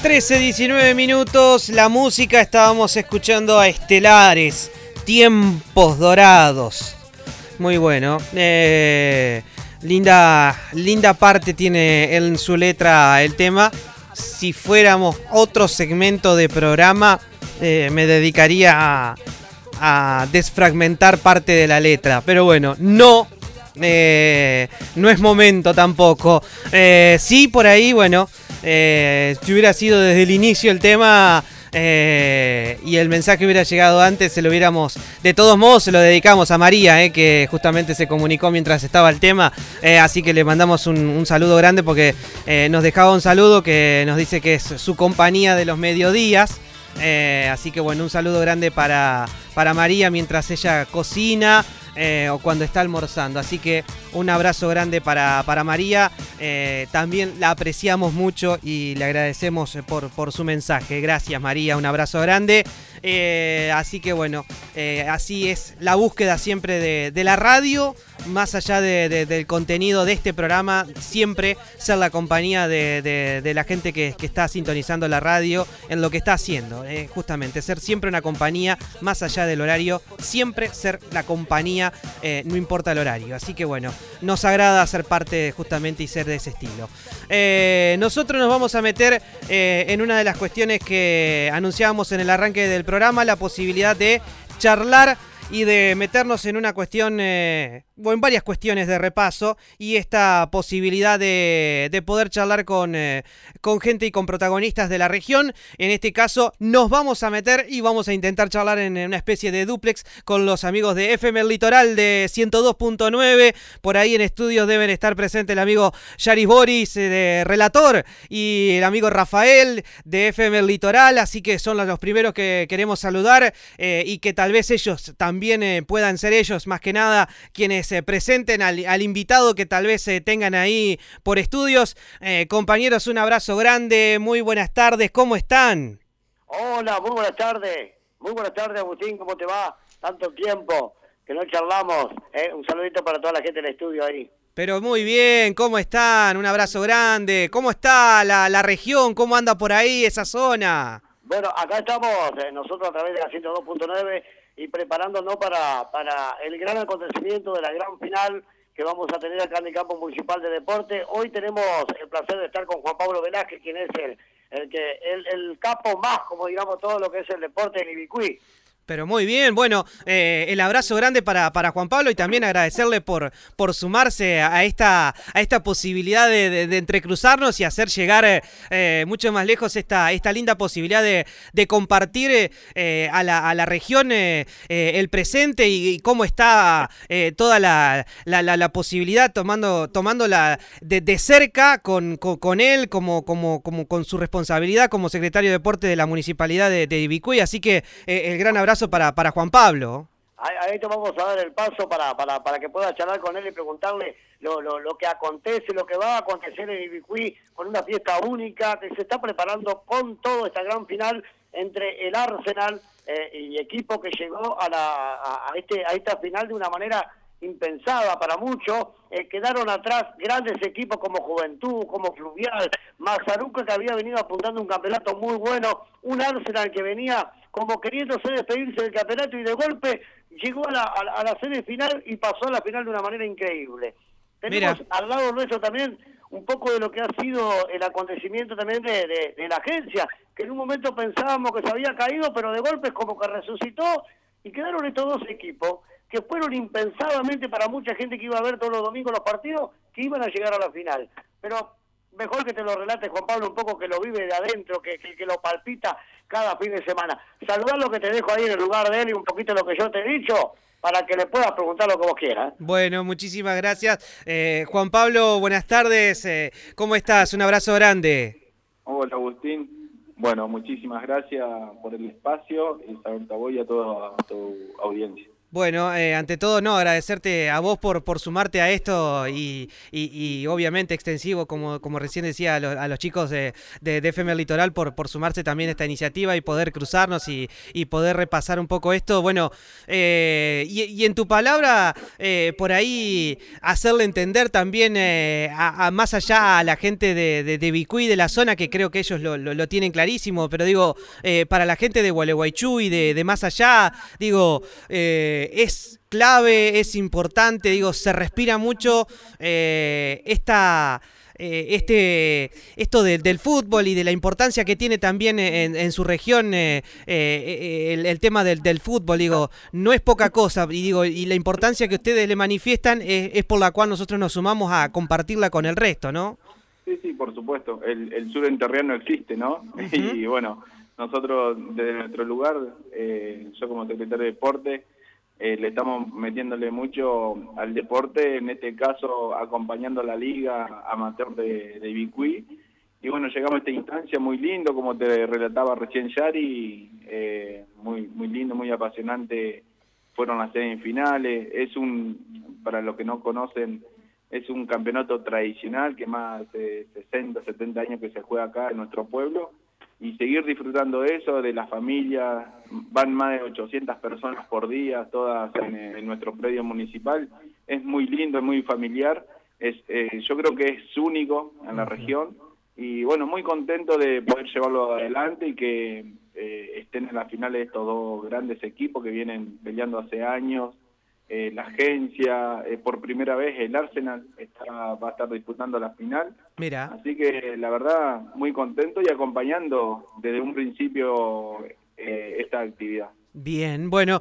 13:19, la música, estábamos escuchando a Estelares, Tiempos Dorados. Muy bueno. Linda parte tiene en su letra el tema. Si fuéramos otro segmento de programa, me dedicaría a desfragmentar parte de la letra. Pero bueno, no es momento tampoco. Sí, por ahí, bueno, si hubiera sido desde el inicio el tema y el mensaje hubiera llegado antes, se lo hubiéramos... De todos modos, se lo dedicamos a María, que justamente se comunicó mientras estaba el tema. Así que le mandamos un saludo grande porque nos dejaba un saludo que nos dice que es su compañía de los mediodías. Así que bueno, un saludo grande para María mientras ella cocina o cuando está almorzando. Así que un abrazo grande para María. También la apreciamos mucho y le agradecemos por su mensaje. Gracias, María, un abrazo grande. Así que bueno, así es la búsqueda siempre de la radio, más allá del contenido de este programa, siempre ser la compañía de la gente que está sintonizando la radio en lo que está haciendo, justamente ser siempre una compañía más allá del horario, siempre ser la compañía, no importa el horario. Así que bueno, nos agrada ser parte justamente y ser de ese estilo. Nosotros nos vamos a meter en una de las cuestiones que anunciábamos en el arranque del programa, la posibilidad de charlar y de meternos en una cuestión, o en varias cuestiones de repaso, y esta posibilidad de poder charlar con gente y con protagonistas de la región. En este caso nos vamos a meter y vamos a intentar charlar en una especie de dúplex con los amigos de FM El Litoral de 102.9. Por ahí en estudios deben estar presentes el amigo Yaris Boris, de relator, y el amigo Rafael de FM El Litoral, así que son los primeros que queremos saludar, y que tal vez ellos también puedan ser ellos más que nada quienes presenten al invitado que tal vez tengan ahí por estudios. Compañeros, un abrazo grande, muy buenas tardes, ¿cómo están? Hola, muy buenas tardes Agustín, ¿cómo te va? Tanto tiempo que no charlamos, un saludito para toda la gente del estudio ahí. Pero muy bien, ¿cómo están? Un abrazo grande, ¿cómo está la región? ¿Cómo anda por ahí esa zona? Bueno, acá estamos nosotros a través de la 102.9 y preparándonos para el gran acontecimiento de la gran final que vamos a tener acá en el campo municipal de deporte. Hoy tenemos el placer de estar con Juan Pablo Velázquez, quien es el capo más, como digamos, todo lo que es el deporte en Ibicuí. Pero muy bien, bueno, el abrazo grande para Juan Pablo y también agradecerle por sumarse a esta posibilidad de entrecruzarnos y hacer llegar mucho más lejos esta linda posibilidad de compartir a la región el presente y cómo está toda la posibilidad tomándola de cerca con él como con su responsabilidad como secretario de Deporte de la Municipalidad de Ibicuí. Así que el gran abrazo para Juan Pablo. Ahí te vamos a dar el paso para que pueda charlar con él y preguntarle lo que acontece, lo que va a acontecer en Ibicuí, con una fiesta única que se está preparando con toda esta gran final entre el Arsenal y equipo que llegó a esta final de una manera impensada para muchos. Quedaron atrás grandes equipos como Juventud, como Fluvial, Mazzaruca, que había venido apuntando un campeonato muy bueno, un Arsenal que venía como queriéndose despedirse del campeonato y de golpe llegó a la semifinal y pasó a la final de una manera increíble. Tenemos al lado nuestro también un poco de lo que ha sido el acontecimiento también de la agencia, que en un momento pensábamos que se había caído, pero de golpe es como que resucitó y quedaron estos dos equipos que fueron impensadamente para mucha gente que iba a ver todos los domingos los partidos, que iban a llegar a la final. Pero mejor que te lo relate Juan Pablo un poco, que lo vive de adentro, que lo palpita cada fin de semana. Saludar lo que te dejo ahí en el lugar de él y un poquito lo que yo te he dicho, para que le puedas preguntar lo que vos quieras. Bueno, muchísimas gracias. Juan Pablo, buenas tardes. ¿Cómo estás? Un abrazo grande. Hola, Agustín. Bueno, muchísimas gracias por el espacio y saludos a vos y a toda tu audiencia. Bueno, ante todo, no, agradecerte a vos por sumarte a esto y obviamente extensivo, como recién decía, a los chicos de FM Litoral por sumarse también a esta iniciativa y poder cruzarnos y poder repasar un poco esto. Bueno, y en tu palabra, por ahí hacerle entender también más allá a la gente de Vicuí, de la zona, que creo que ellos lo tienen clarísimo, pero digo, para la gente de Gualeguaychú y de más allá, digo, es clave, es importante, digo, se respira mucho esto del fútbol y de la importancia que tiene también en su región el tema del fútbol, digo, no es poca cosa, y digo, y la importancia que ustedes le manifiestan es por la cual nosotros nos sumamos a compartirla con el resto, ¿no? Sí, sí, por supuesto. El sur enterriano existe, ¿no? Y bueno, nosotros desde nuestro lugar, yo como secretario de Deporte, le estamos metiéndole mucho al deporte, en este caso acompañando a la liga amateur de Vicuí. Y bueno, llegamos a esta instancia muy lindo, como te relataba recién Yari, muy lindo, muy apasionante. Fueron las semifinales. Para los que no conocen, es un campeonato tradicional que más de 60, 70 años que se juega acá en nuestro pueblo. Y seguir disfrutando de eso, de la familia, van más de 800 personas por día, todas en nuestro predio municipal, es muy lindo, es muy familiar, yo creo que es único en la región, y bueno, muy contento de poder llevarlo adelante y que estén en la final estos dos grandes equipos que vienen peleando hace años. La agencia, por primera vez el Arsenal va a estar disputando la final. Mira. Así que la verdad muy contento y acompañando desde un principio esta actividad. Bien, bueno,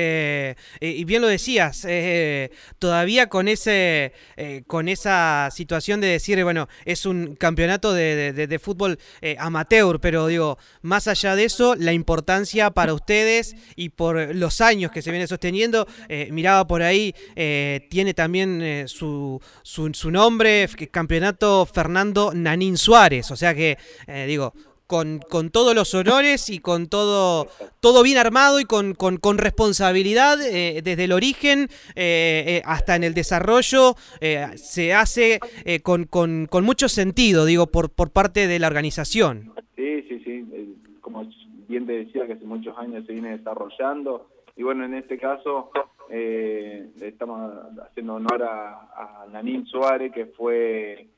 y bien lo decías, todavía con con esa situación de decir, bueno, es un campeonato de fútbol amateur, pero digo, más allá de eso, la importancia para ustedes y por los años que se viene sosteniendo, miraba por ahí, tiene también su nombre, Campeonato Fernando Nanín Suárez, o sea que, digo, con todos los honores y con todo bien armado y con responsabilidad desde el origen hasta en el desarrollo, se hace con mucho sentido, digo, por parte de la organización. Sí, como bien te decía, que hace muchos años se viene desarrollando, y bueno, en este caso le estamos haciendo honor a Nanín Suárez, que fue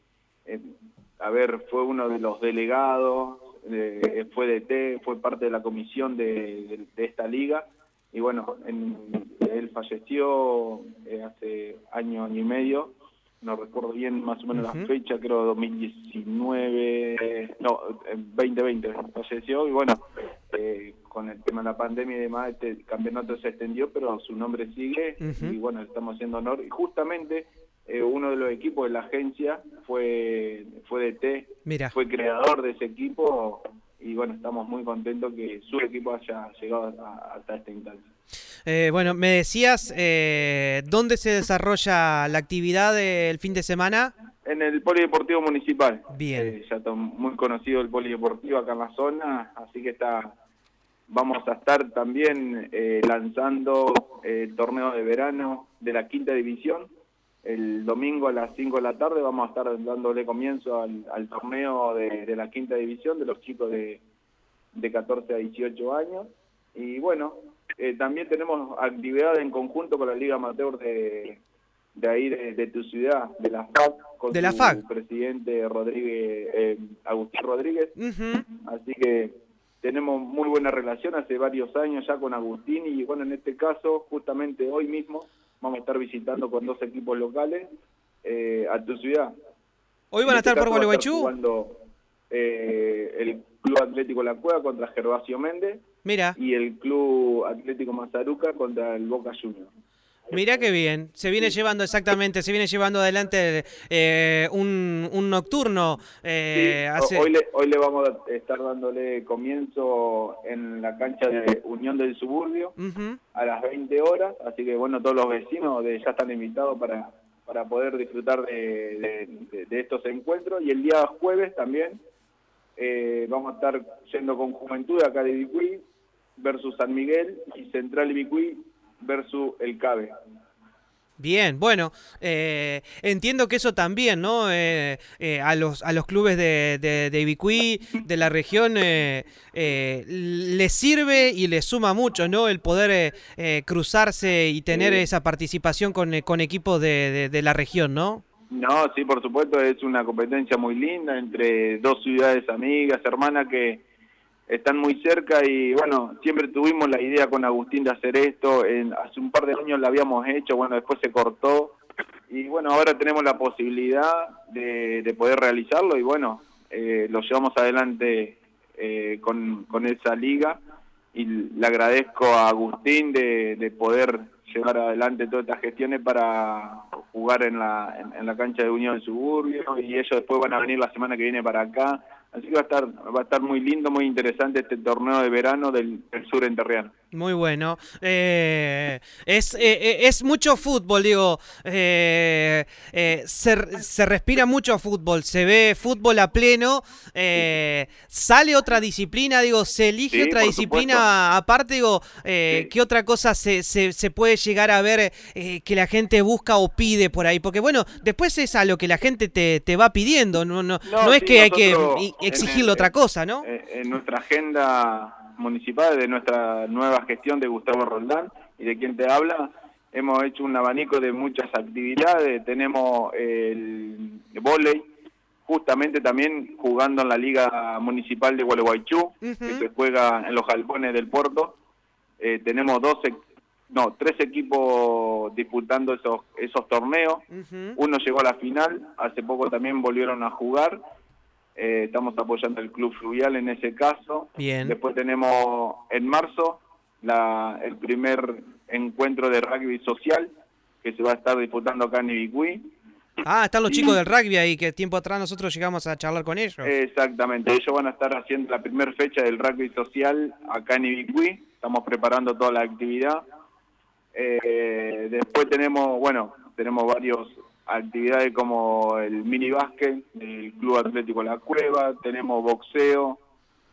uno de los delegados, fue DT, fue parte de la comisión de esta liga, y bueno, él falleció hace año y medio, no recuerdo bien más o menos la fecha, creo 2019, no, 2020 falleció, y bueno, con el tema de la pandemia y demás, este campeonato se extendió, pero su nombre sigue, y bueno, estamos haciendo honor, y justamente uno de los equipos de la agencia fue DT, Mira. Fue creador de ese equipo, y bueno, estamos muy contentos que su equipo haya llegado hasta esta instancia. Bueno, me decías, ¿dónde se desarrolla la actividad del fin de semana? En el Polideportivo Municipal. Bien. Ya está muy conocido el Polideportivo acá en la zona, así que vamos a estar también lanzando el torneo de verano de la quinta división. El domingo a las 5 de la tarde vamos a estar dándole comienzo al torneo de la quinta división de los chicos de 14 a 18 años. Y bueno, también tenemos actividades en conjunto con la Liga Amateur de ahí de tu ciudad, de la FAC, con su presidente Agustín Rodríguez. Así que tenemos muy buena relación hace varios años ya con Agustín, y bueno, en este caso, justamente hoy mismo, vamos a estar visitando con 2 equipos locales a tu ciudad. ¿Hoy van a estar por Gualeguaychú? Jugando el Club Atlético La Cueva contra Gervasio Méndez. Mira. Y el Club Atlético Mazaruca contra el Boca Juniors. Mirá qué bien, se viene llevando adelante un nocturno. Sí, hoy le vamos a estar dándole comienzo en la cancha de Unión del Suburbio a las 20 horas, así que bueno, todos los vecinos ya están invitados para poder disfrutar de estos encuentros, y el día jueves también vamos a estar yendo con Juventud acá de Vicuí versus San Miguel y Central y Vicuí versus el CABE. Bien, bueno, entiendo que eso también, ¿no? A los clubes de Ibicuí, de la región, les sirve y les suma mucho, ¿no? El poder cruzarse y tener esa participación con equipos de la región, ¿no? No, sí, por supuesto, es una competencia muy linda entre dos ciudades amigas, hermanas que están muy cerca y bueno, siempre tuvimos la idea con Agustín de hacer esto, hace un par de años lo habíamos hecho, bueno, después se cortó y bueno, ahora tenemos la posibilidad de poder realizarlo y bueno, lo llevamos adelante con esa liga y le agradezco a Agustín de poder llevar adelante todas estas gestiones para jugar en la cancha de Unión Suburbio y ellos después van a venir la semana que viene para acá. Así que va a estar muy lindo, muy interesante este torneo de verano del sur enterriano. Muy bueno. Es mucho fútbol, digo. Se respira mucho fútbol, se ve fútbol a pleno. Sale otra disciplina, digo, se elige otra disciplina supuesto. Aparte, digo, ¿qué otra cosa se puede llegar a ver que la gente busca o pide por ahí? Porque bueno, después es a lo que la gente te va pidiendo, no es que hay que exigirle otra cosa, ¿no? En nuestra agenda municipal, de nuestra nueva gestión de Gustavo Roldán y de quien te habla, hemos hecho un abanico de muchas actividades. Tenemos el vóley, justamente también jugando en la Liga Municipal de Gualeguaychú, que se juega en los Galpones del Puerto. Tenemos 3 equipos disputando esos torneos. Uno llegó a la final, hace poco también volvieron a jugar. Estamos apoyando el Club Fluvial en ese caso. Bien. Después tenemos en marzo el primer encuentro de rugby social que se va a estar disputando acá en Ibicuí. Ah, están los chicos del rugby ahí, que tiempo atrás nosotros llegamos a charlar con ellos. Exactamente, ellos van a estar haciendo la primera fecha del rugby social acá en Ibicuí. Estamos preparando toda la actividad. Después tenemos varios actividades como el mini básquet del Club Atlético La Cueva, tenemos boxeo,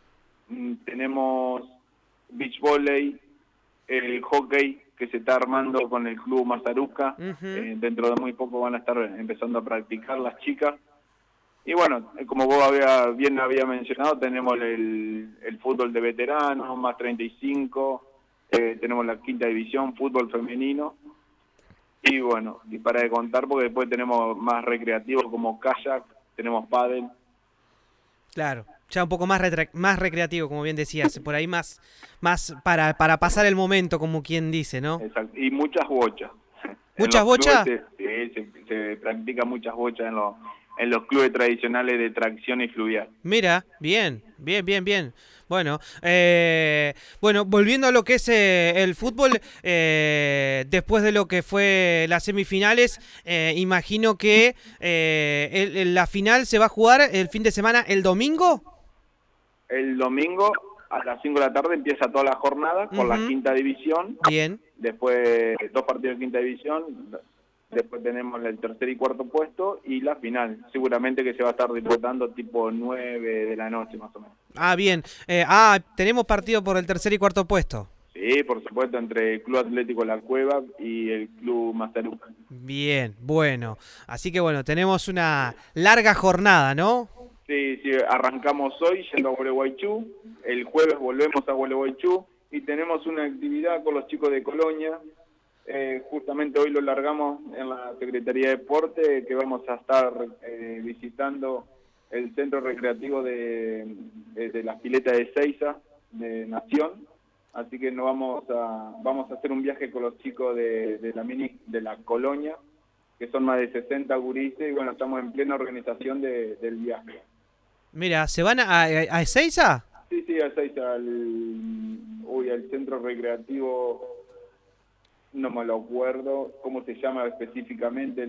tenemos beach volley, el hockey que se está armando con el Club Mazarusca. Dentro de muy poco van a estar empezando a practicar las chicas. Y bueno, como vos bien había mencionado, tenemos el fútbol de veteranos, más 35, tenemos la quinta división, fútbol femenino. Y bueno, y para de contar, porque después tenemos más recreativos como kayak, tenemos pádel. Claro, ya un poco más recreativo, como bien decías, por ahí más para pasar el momento, como quien dice, ¿no? Exacto, y muchas bochas. ¿Muchas bochas? Se practica muchas bochas en los clubes tradicionales de tracción y fluvial. Mira, bien. Bueno, volviendo a lo que es el fútbol, después de lo que fue las semifinales, imagino que la final se va a jugar el fin de semana, ¿el domingo? El domingo a las 5 de la tarde empieza toda la jornada con la quinta división. Bien. Después 2 partidos de quinta división. Después tenemos el tercer y cuarto puesto y la final. Seguramente que se va a estar disputando tipo 9 de la noche más o menos. Ah, bien. Tenemos partido por el tercer y cuarto puesto. Sí, por supuesto, entre el Club Atlético La Cueva y el Club Mazarusca. Bien, bueno. Así que bueno, tenemos una larga jornada, ¿no? Sí, arrancamos hoy yendo a Gualeguaychú. El jueves volvemos a Gualeguaychú y tenemos una actividad con los chicos de Colonia. Justamente hoy lo largamos en la Secretaría de Deporte, que vamos a estar visitando el centro recreativo de las piletas de Ezeiza, de Nación. Así que vamos a hacer un viaje con los chicos de la Colonia, que son más de 60 gurises, y bueno, estamos en plena organización del viaje. Mira, ¿se van a Ezeiza? Sí, a Ezeiza, al centro recreativo. No me lo acuerdo cómo se llama específicamente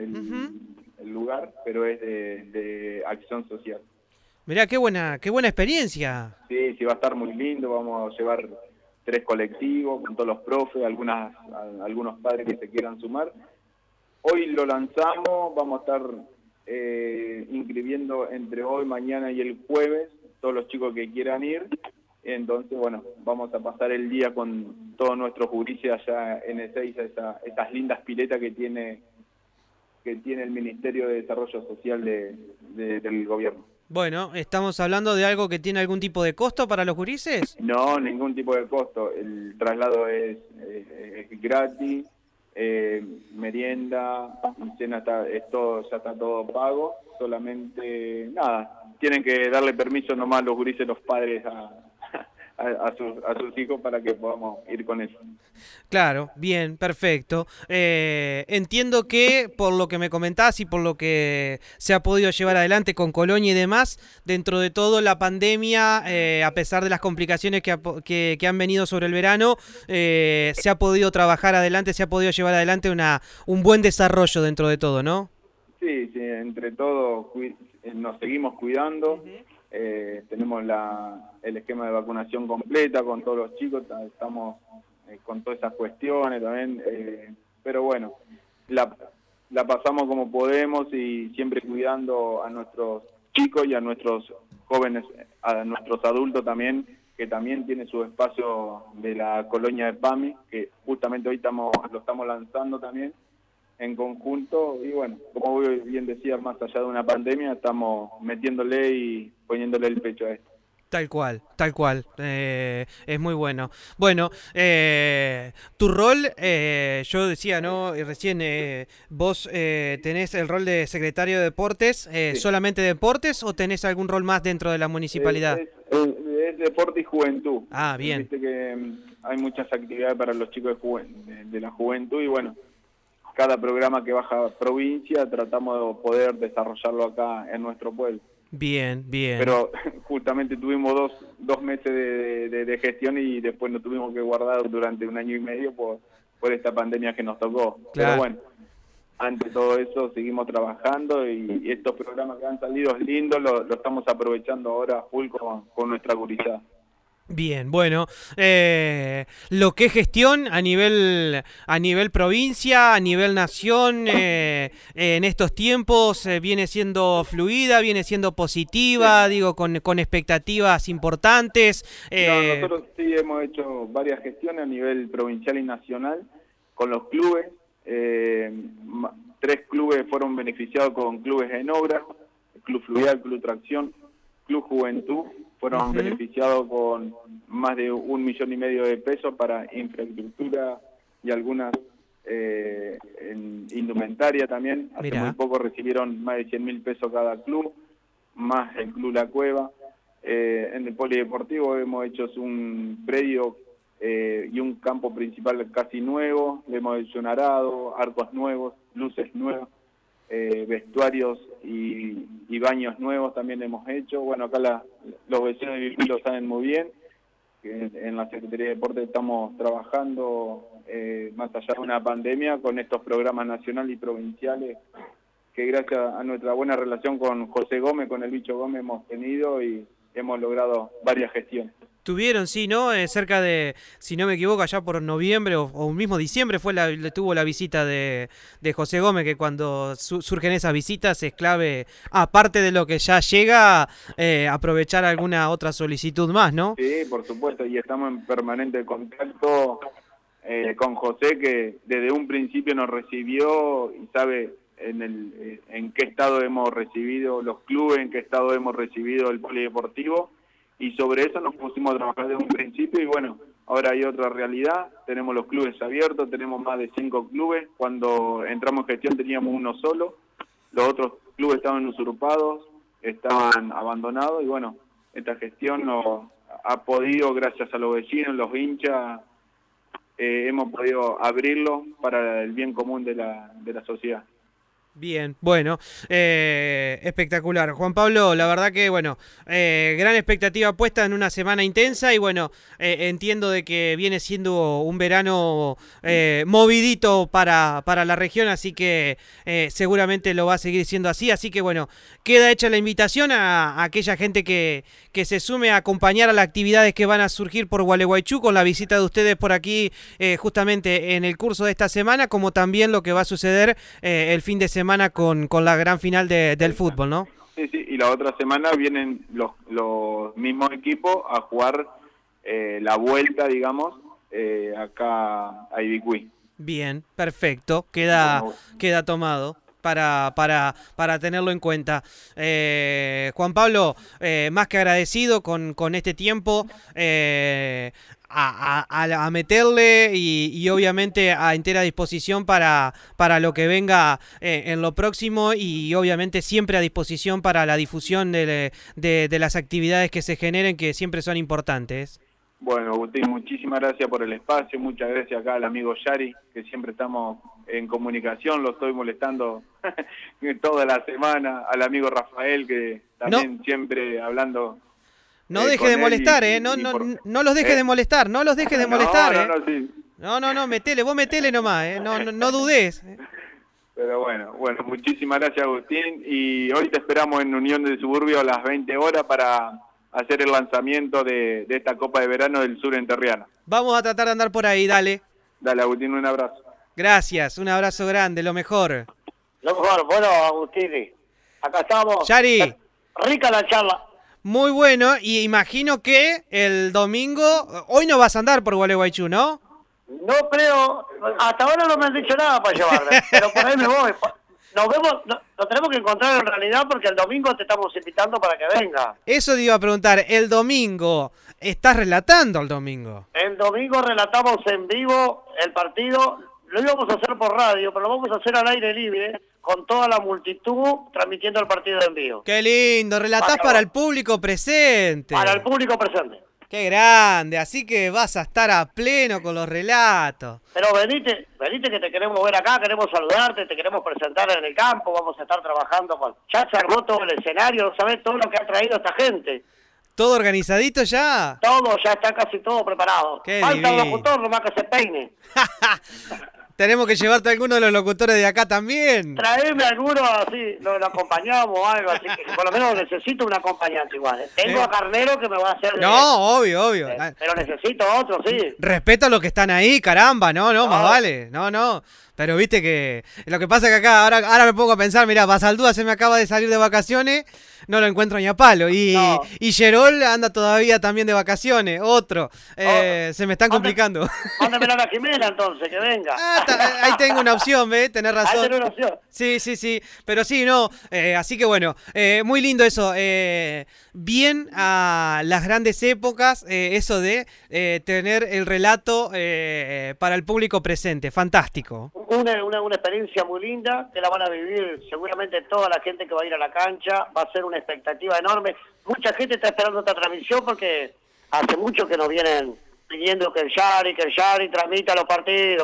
el lugar, pero es de acción social. Mirá, qué buena experiencia. Sí, va a estar muy lindo. Vamos a llevar 3 colectivos con todos los profes, algunos padres que se quieran sumar. Hoy lo lanzamos, vamos a estar inscribiendo entre hoy, mañana y el jueves todos los chicos que quieran ir. Entonces, bueno, vamos a pasar el día con todos nuestros gurises allá en Ezeiza, esas lindas piletas que tiene el Ministerio de Desarrollo Social del gobierno. Bueno, ¿estamos hablando de algo que tiene algún tipo de costo para los gurises? No, ningún tipo de costo. El traslado es gratis, merienda, cena, ya está todo pago. Solamente, nada, tienen que darle permiso nomás los gurises, los padres a sus hijos para que podamos ir con eso. Claro, bien, perfecto. Entiendo que por lo que me comentás y por lo que se ha podido llevar adelante con Colonia y demás, dentro de todo la pandemia, a pesar de las complicaciones que han venido sobre el verano, se ha podido trabajar adelante, se ha podido llevar adelante un buen desarrollo dentro de todo, ¿no? Sí, entre todos nos seguimos cuidando. Tenemos el esquema de vacunación completa con todos los chicos, estamos con todas esas cuestiones también, pero bueno, la pasamos como podemos y siempre cuidando a nuestros chicos y a nuestros jóvenes, a nuestros adultos también, que también tiene su espacio de la colonia de PAMI, que justamente hoy lo estamos lanzando también en conjunto, y bueno, como bien decía, más allá de una pandemia, estamos metiéndole y poniéndole el pecho a esto. Tal cual, es muy bueno. Bueno, tu rol, yo decía, ¿no? Y recién, vos tenés el rol de secretario de deportes, Sí. ¿solamente deportes o tenés algún rol más dentro de la municipalidad? Es deporte y juventud. Ah, bien. Viste que hay muchas actividades para los chicos de la juventud y bueno, cada programa que baja a provincia tratamos de poder desarrollarlo acá en nuestro pueblo. Bien, bien. Pero justamente tuvimos dos meses de gestión y después nos tuvimos que guardar durante 1 año y medio por esta pandemia que nos tocó. Claro. Pero bueno, ante todo eso seguimos trabajando y estos programas que han salido es lindo, lo estamos aprovechando ahora full con nuestra gurizada. Bien, bueno, lo que es gestión a nivel provincia, a nivel nación, en estos tiempos viene siendo fluida, viene siendo positiva, sí. Digo, con expectativas importantes. No, nosotros sí hemos hecho varias gestiones a nivel provincial y nacional con los clubes. 3 clubes fueron beneficiados con clubes en obra, Club Fluvial, Club Tracción, Club Juventud. Fueron beneficiados con más de 1,5 millones de pesos para infraestructura y algunas en indumentaria también. Hace muy poco recibieron más de 100.000 pesos cada club, más el Club La Cueva. En el polideportivo hemos hecho un predio y un campo principal casi nuevo. Le hemos hecho un arado, arcos nuevos, luces nuevas. Vestuarios y baños nuevos también hemos hecho. Bueno, acá los vecinos de Virgil lo saben muy bien, que en la Secretaría de Deportes estamos trabajando más allá de una pandemia con estos programas nacionales y provinciales que gracias a nuestra buena relación con José Gómez, con el Bicho Gómez hemos tenido y hemos logrado varias gestiones. Tuvieron, sí, ¿no? Cerca de, si no me equivoco, allá por noviembre o mismo diciembre tuvo la visita de José Gómez, que cuando surgen esas visitas es clave, aparte de lo que ya llega, aprovechar alguna otra solicitud más, ¿no? Sí, por supuesto, y estamos en permanente contacto con José, que desde un principio nos recibió y sabe en qué estado hemos recibido los clubes, en qué estado hemos recibido el polideportivo. Y sobre eso nos pusimos a trabajar desde un principio y bueno, ahora hay otra realidad, tenemos los clubes abiertos, tenemos más de 5 clubes, cuando entramos en gestión teníamos uno solo, los otros clubes estaban usurpados, estaban abandonados y bueno, esta gestión nos ha podido, gracias a los vecinos, los hinchas, hemos podido abrirlo para el bien común de la sociedad. Bien, bueno, espectacular. Juan Pablo, la verdad que, bueno, gran expectativa puesta en una semana intensa y, bueno, entiendo de que viene siendo un verano movidito para la región, así que seguramente lo va a seguir siendo así que, bueno, queda hecha la invitación a aquella gente que se sume a acompañar a las actividades que van a surgir por Gualeguaychú con la visita de ustedes por aquí justamente en el curso de esta semana, como también lo que va a suceder el fin de semana con la gran final del fútbol, ¿no? Sí, y la otra semana vienen los mismos equipos a jugar la vuelta, digamos, acá a Ibicuí. Bien, perfecto, queda tomado para tenerlo en cuenta. Juan Pablo, más que agradecido con este tiempo, a meterle y obviamente a entera disposición para lo que venga en lo próximo, y obviamente siempre a disposición para la difusión de las actividades que se generen, que siempre son importantes. Bueno, Agustín, muchísimas gracias por el espacio, muchas gracias acá al amigo Yari, que siempre estamos en comunicación, lo estoy molestando toda la semana, al amigo Rafael, que también siempre hablando. No deje de molestar, no los deje de molestar, no los deje de molestar, sí. No, metele, vos metele nomás, no dudes. Pero bueno, muchísimas gracias, Agustín, y hoy te esperamos en Unión del Suburbio a las 20 horas para hacer el lanzamiento de esta Copa de Verano del Sur Entrerriano. Vamos a tratar de andar por ahí, dale. Dale, Agustín, un abrazo. Gracias, un abrazo grande, lo mejor. Lo mejor, bueno, Agustín, acá estamos. Yari. Rica la charla. Muy bueno, y imagino que el domingo, hoy no vas a andar por Gualeguaychú, ¿no? No creo, hasta ahora no me han dicho nada para llevarme, pero por ahí me voy. Nos vemos, nos tenemos que encontrar en realidad, porque el domingo te estamos invitando para que venga. Eso te iba a preguntar, el domingo, ¿estás relatando el domingo? El domingo relatamos en vivo el partido, lo íbamos a hacer por radio, pero lo vamos a hacer al aire libre, con toda la multitud transmitiendo el partido en vivo. ¡Qué lindo! Relatás para el público presente. Para el público presente. ¡Qué grande! Así que vas a estar a pleno con los relatos. Pero venite que te queremos ver acá, queremos saludarte, te queremos presentar en el campo, vamos a estar trabajando con... Ya se armó todo el escenario, ¿sabés todo lo que ha traído esta gente? ¿Todo organizadito ya? Todo, ya está casi todo preparado. Qué falta divino. el locutor, nomás que se peine. Tenemos que llevarte a alguno de los locutores de acá también. Traeme alguno así, lo acompañamos o algo, así que por lo menos necesito un acompañante igual. Tengo a Carnero que me va a hacer... No, obvio. Pero necesito otro, sí. Respeto a los que están ahí, caramba, no, más vale, no. Pero viste que lo que pasa es que acá, ahora me pongo a pensar, mirá, Basaldúa se me acaba de salir de vacaciones, no lo encuentro ni a palo. Y Gerol anda todavía también de vacaciones, otro. Se me están complicando. Mándamela a la Jimena entonces, que venga. Ahí tengo una opción, ¿ves? Tenés razón. Ahí tenés una opción. Sí. Pero sí, no. Así que bueno, muy lindo eso. Bien a las grandes épocas, eso de tener el relato para el público presente. Fantástico. Una experiencia muy linda, que la van a vivir seguramente toda la gente que va a ir a la cancha, va a ser una expectativa enorme. Mucha gente está esperando esta transmisión porque hace mucho que nos vienen pidiendo que el Yari transmita los partidos,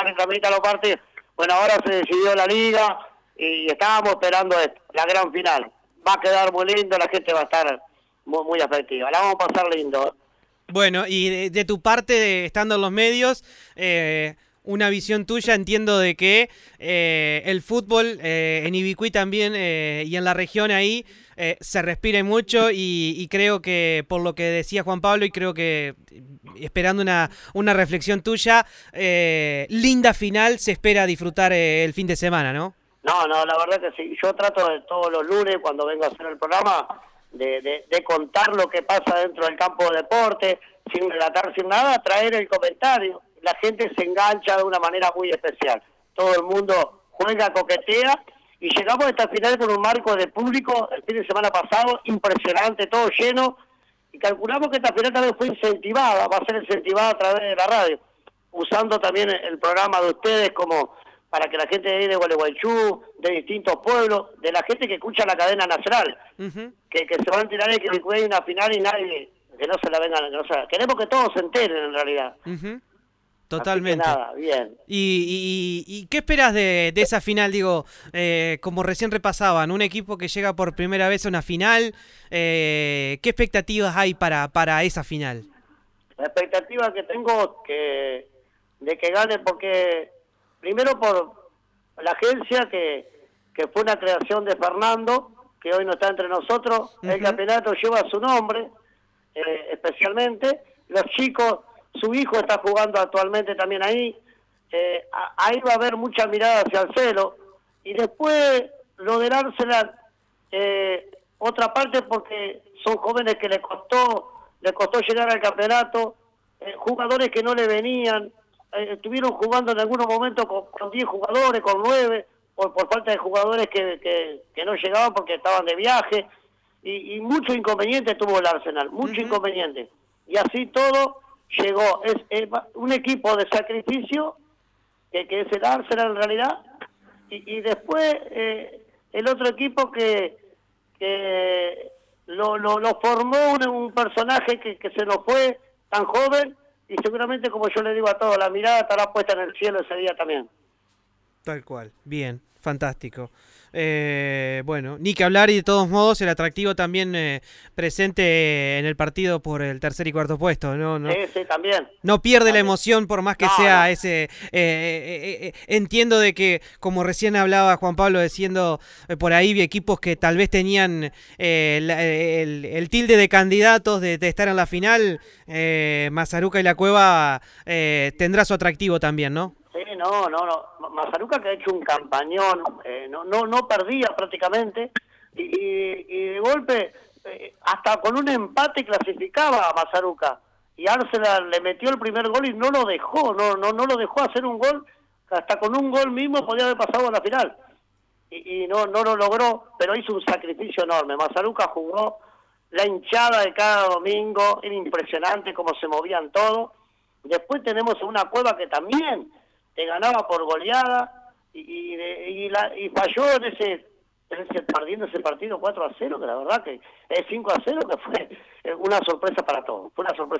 Bueno, ahora se decidió la liga y estábamos esperando la gran final. Va a quedar muy lindo, la gente va a estar muy, muy afectiva. La vamos a pasar lindo. Bueno, y de tu parte, estando en los medios, una visión tuya, entiendo de que el fútbol en Ibicuí también y en la región ahí se respire mucho, y creo que por lo que decía Juan Pablo, y creo que esperando una reflexión tuya, linda final se espera disfrutar el fin de semana, ¿no? No, la verdad que sí. Yo trato de todos los lunes, cuando vengo a hacer el programa, de contar lo que pasa dentro del campo de deporte, sin relatar, sin nada, traer el comentario. La gente se engancha de una manera muy especial. Todo el mundo juega, coquetea, y llegamos a esta final con un marco de público el fin de semana pasado impresionante, todo lleno, y calculamos que esta final también fue incentivada, va a ser incentivada a través de la radio, usando también el programa de ustedes como para que la gente de ahí de Gualeguaychú, de distintos pueblos, de la gente que escucha la cadena nacional, que se van a enterar de que hay una final y nadie, que no se la vengan, queremos que todos se enteren en realidad. Totalmente. Así que nada, bien. ¿Y qué esperas de esa final? Digo, como recién repasaban, un equipo que llega por primera vez a una final, ¿qué expectativas hay para esa final? La expectativa que tengo de que gane, porque primero por la agencia que fue una creación de Fernando, que hoy no está entre nosotros, el campeonato lleva su nombre, especialmente, los chicos, su hijo está jugando actualmente también ahí, ahí va a haber mucha mirada hacia el cielo, y después lo del Arsenal, otra parte porque son jóvenes que les costó le costó llegar al campeonato, jugadores que no le venían, estuvieron jugando en algunos momentos con 10 jugadores, con 9, por falta de jugadores que no llegaban porque estaban de viaje, y mucho inconveniente tuvo el Arsenal, mucho inconveniente. Y así todo llegó, es un equipo de sacrificio, que es el Arsenal en realidad, y después el otro equipo que lo formó un personaje que se nos fue tan joven, y seguramente, como yo le digo a todos, la mirada estará puesta en el cielo ese día también. Tal cual, bien, fantástico. Bueno, ni que hablar, y de todos modos el atractivo también presente en el partido por el tercer y cuarto puesto, ¿no? Sí, también. No pierde también la emoción por más que sea ese... entiendo de que, como recién hablaba Juan Pablo, diciendo por ahí vi equipos que tal vez tenían el tilde de candidatos de estar en la final. Mazzaruca y la Cueva tendrá su atractivo también, ¿no? Sí, no. Mazzaruca, que ha hecho un campañón, no perdía prácticamente, y de golpe, hasta con un empate clasificaba a Mazzaruca, y Arsenal le metió el primer gol y no lo dejó, no lo dejó hacer un gol, hasta con un gol mismo podía haber pasado a la final, y no lo logró, pero hizo un sacrificio enorme. Mazzaruca jugó, la hinchada de cada domingo, era impresionante cómo se movían todos. Después tenemos una Cueva que también te ganaba por goleada, y falló perdiendo ese partido 4-0, que la verdad que es 5-0, que fue una sorpresa para todos,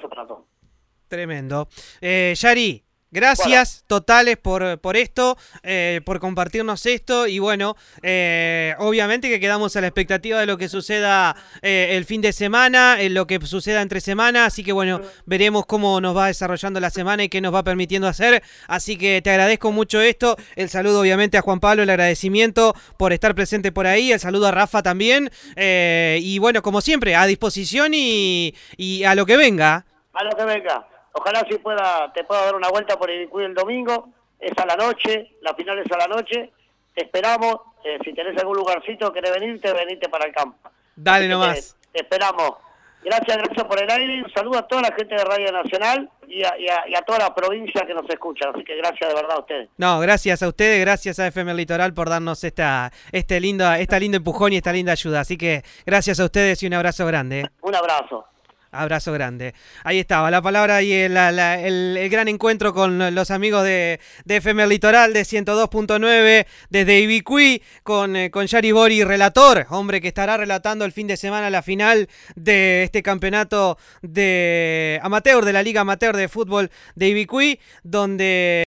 Tremendo. Yari, gracias totales por esto, por compartirnos esto, y bueno, obviamente que quedamos a la expectativa de lo que suceda el fin de semana, lo que suceda entre semana, así que bueno, veremos cómo nos va desarrollando la semana y qué nos va permitiendo hacer, así que te agradezco mucho esto, el saludo obviamente a Juan Pablo, el agradecimiento por estar presente por ahí, el saludo a Rafa también, y bueno, como siempre, a disposición y a lo que venga. A lo que venga. Ojalá te pueda dar una vuelta por Ibicuí el domingo, es a la noche, la final es a la noche, te esperamos, si tenés algún lugarcito que querés venirte para el campo. Dale nomás. Te esperamos. Gracias por el aire, un saludo a toda la gente de Radio Nacional y a toda la provincia que nos escucha, así que gracias de verdad a ustedes. No, gracias a ustedes, gracias a FM Litoral por darnos esta lindo empujón y esta linda ayuda, así que gracias a ustedes y un abrazo grande. Un abrazo. Abrazo grande. Ahí estaba la palabra y el gran encuentro con los amigos de FM Litoral de 102.9 desde Ibicuí con Yari Bori, relator, hombre que estará relatando el fin de semana la final de este campeonato de amateur, de la Liga Amateur de Fútbol de Ibicuí, donde